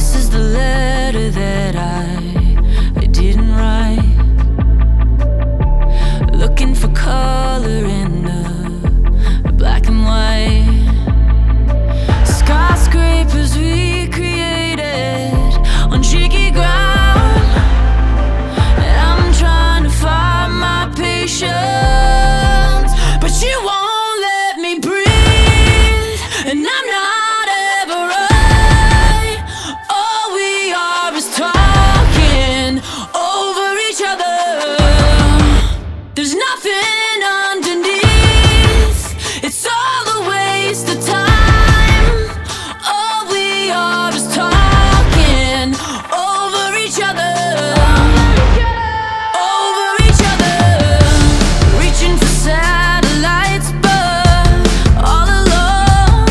This is the letter that I didn't write. Looking for color in the black and white. Skyscrapers we created on shaky ground, and I'm trying to find my patience, but you won't let me breathe, and I'm not ever right. All we are is talking over each other. There's nothing underneath, it's all a waste of time. All we are is talking over each other. Over each other. Reaching for satellites, but all alone.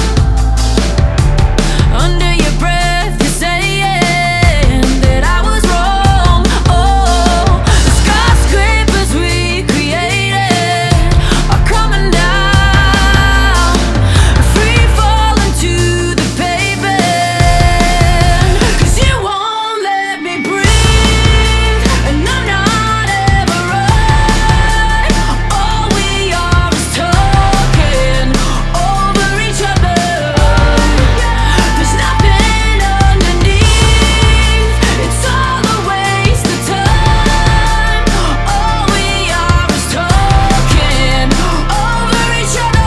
Under your breath you're saying that I was wrong. Oh, the skyscrapers we created are coming down, free falling to the pavement. 'Cause you won't let me breathe, and I'm not ever right. All we are is talking over each other. There's nothing underneath, it's all a waste of time. All we are is talking over each other.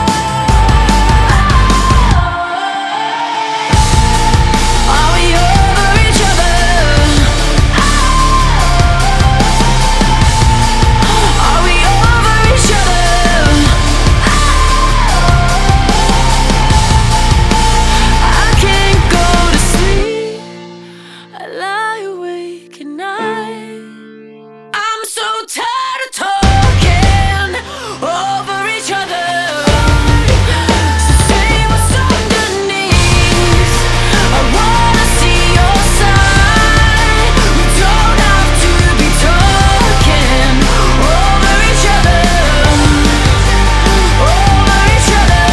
Are we over each other? Are we over each other? I can't go to sleep, I lie awake at night. I'm so tired of talking over each other. So say what's underneath, I wanna see your side. We don't have to be talking over each other. Over each other.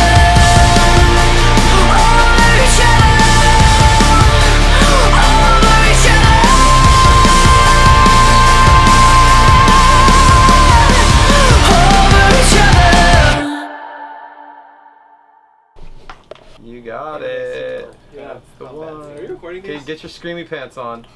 Over each other. Over each other. Over each other. You got it. Yeah, That's the not bad. one. Are you recording Okay, this? get your screamy pants on.